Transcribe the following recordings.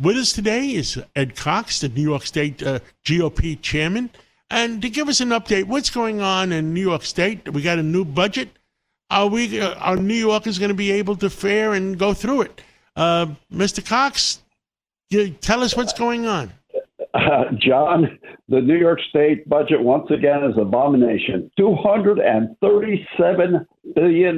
With us today is Ed Cox, the New York State GOP chairman. And to give us an update, what's going on in New York State? We got a new budget. Are New Yorkers going to be able to fare and go through it? Mr. Cox, tell us what's going on. John, the New York State budget once again is an abomination. $237 billion,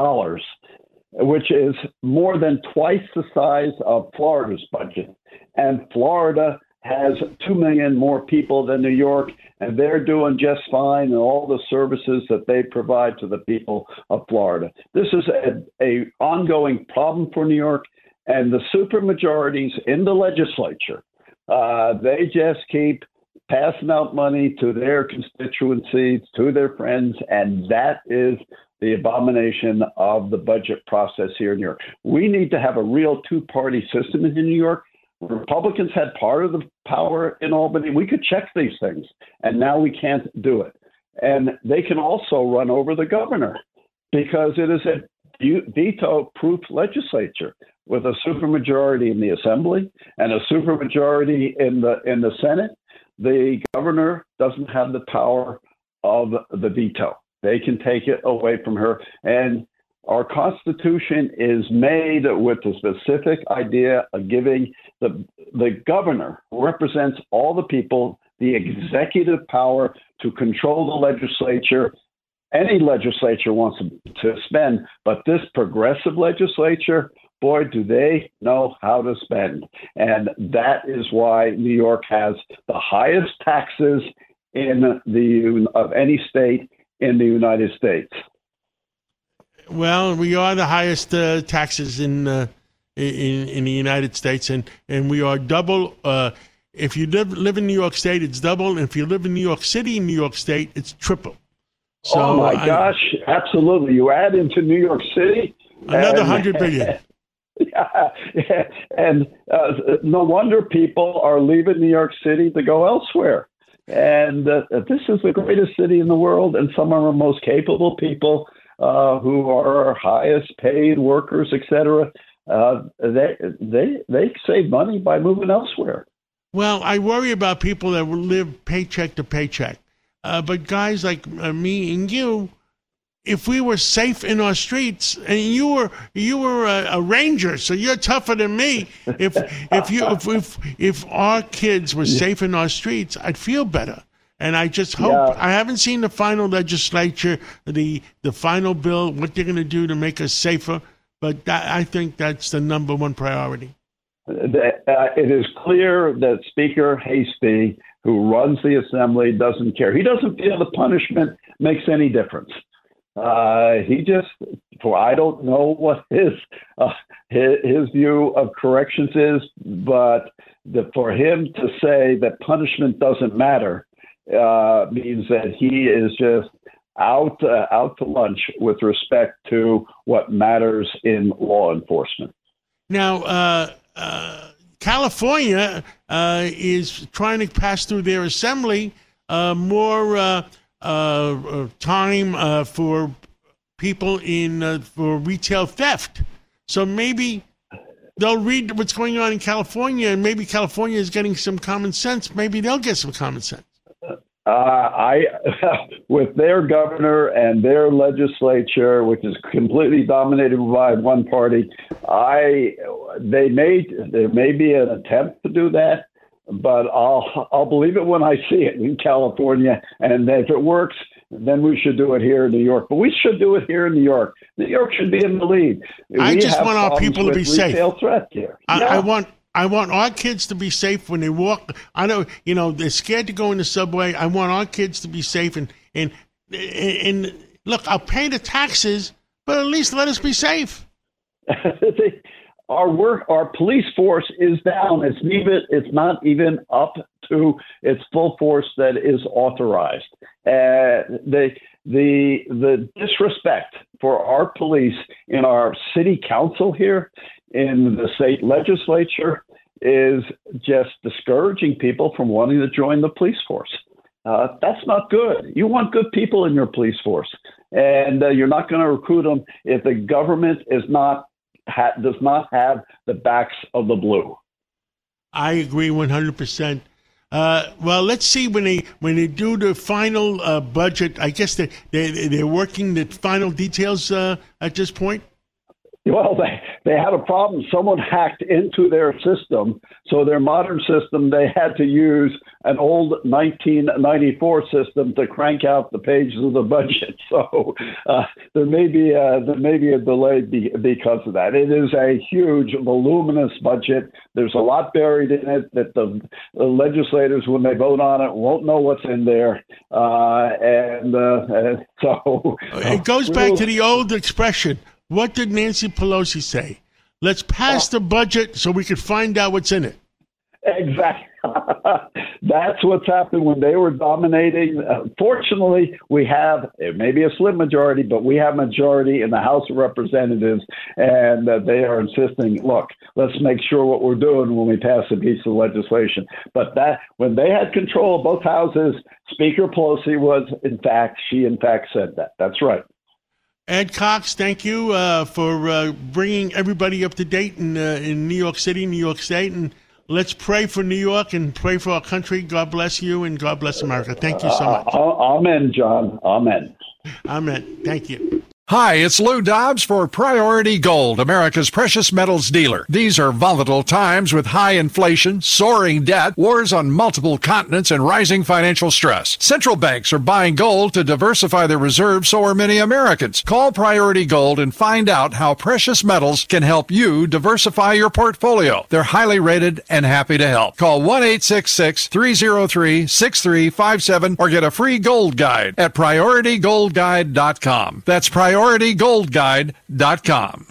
which is more than twice the size of Florida's budget. And Florida has 2 million more people than New York, and they're doing just fine in all the services that they provide to the people of Florida. This is a ongoing problem for New York, and the supermajorities in the legislature, they just keep passing out money to their constituencies, to their friends, and that is the abomination of the budget process here in New York. We need to have a real two-party system in New York. Republicans had part of the power in Albany. We could check these things, and now we can't do it. And they can also run over the governor because it is a veto-proof legislature with a supermajority in the Assembly and a supermajority in the Senate. The governor doesn't have the power of the veto. They can take it away from her. And our Constitution is made with the specific idea of giving the governor, who represents all the people, the executive power to control the legislature. Any legislature wants to spend, but this progressive legislature, boy, do they know how to spend. And that is why New York has the highest taxes of any state in the United States. Well, we are the highest taxes in the United States, and we are double. If you live in New York State, it's double. And if you live in New York City, New York State, it's triple. So, oh my gosh, absolutely! You add into New York City another $100 billion. Yeah, and no wonder people are leaving New York City to go elsewhere. And this is the greatest city in the world, and some of our most capable people who are our highest paid workers, etc. They save money by moving elsewhere. Well, I worry about people that will live paycheck to paycheck. But guys like me and you, if we were safe in our streets, and you were a ranger, so you're tougher than me. If our kids were safe in our streets, I'd feel better. And I just hope. Yeah. I haven't seen the final legislature, the final bill, what they're going to do to make us safer. But I think that's the number one priority. It is clear that Speaker Hastie, who runs the Assembly, doesn't care. He doesn't feel the punishment makes any difference. I don't know what his view of corrections is, but for him to say that punishment doesn't matter means that he is just out to lunch with respect to what matters in law enforcement. Now, California is trying to pass through their assembly more time for people for retail theft. So maybe they'll read what's going on in California, and maybe California is getting some common sense. Maybe they'll get some common sense. With their governor and their legislature, which is completely dominated by one party, there may be an attempt to do that, but I'll believe it when I see it in California. And if it works, then we should do it here in New York. But we should do it here in New York. New York should be in the lead. I just want our people to be safe. Threat here. I want our kids to be safe when they walk. I know, they're scared to go in the subway. I want our kids to be safe. And look, I'll pay the taxes, but at least let us be safe. Our police force is down. It's not even up to its full force that is authorized. The disrespect for our police in our city council here, in the state legislature, is just discouraging people from wanting to join the police force. That's not good. You want good people in your police force, and you're not going to recruit them if the government does not have the backs of the blue. I agree 100%. Well, let's see when they do the final budget. I guess they're working the final details at this point. Well, they had a problem. Someone hacked into their system. So their modern system, they had to use an old 1994 system to crank out the pages of the budget. So there may be a delay because of that. It is a huge, voluminous budget. There's a lot buried in it that the legislators, when they vote on it, won't know what's in there. So it goes back to the old expression. What did Nancy Pelosi say? Let's pass the budget so we can find out what's in it. Exactly. That's what's happened when they were dominating. Fortunately, we have, it may be a slim majority, but we have majority in the House of Representatives, and they are insisting, look, let's make sure what we're doing when we pass a piece of legislation. But that when they had control of both houses, Speaker Pelosi she in fact said that. That's right. Ed Cox, thank you for bringing everybody up to date in New York City, New York State. And let's pray for New York and pray for our country. God bless you and God bless America. Thank you so much. Amen, John. Amen. Amen. Thank you. Hi, it's Lou Dobbs for Priority Gold, America's precious metals dealer. These are volatile times with high inflation, soaring debt, wars on multiple continents, and rising financial stress. Central banks are buying gold to diversify their reserves, so are many Americans. Call Priority Gold and find out how precious metals can help you diversify your portfolio. They're highly rated and happy to help. Call 1-866-303-6357 or get a free gold guide at PriorityGoldGuide.com. That's PriorityGoldGuide.com.